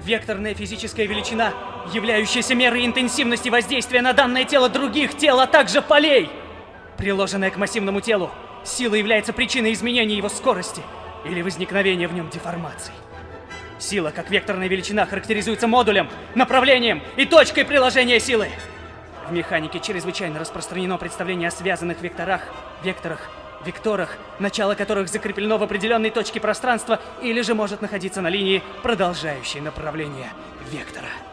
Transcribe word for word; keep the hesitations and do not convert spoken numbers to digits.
Векторная физическая величина, являющаяся мерой интенсивности воздействия на данное тело других тел, а также полей. Приложенная к массивному телу, сила является причиной изменения его скорости или возникновения в нем деформаций. Сила, как векторная величина, характеризуется модулем, направлением и точкой приложения силы. В механике чрезвычайно распространено представление о связанных векторах, векторах, векторах, начало которых закреплено в определенной точке пространства или же может находиться на линии, продолжающей направление вектора.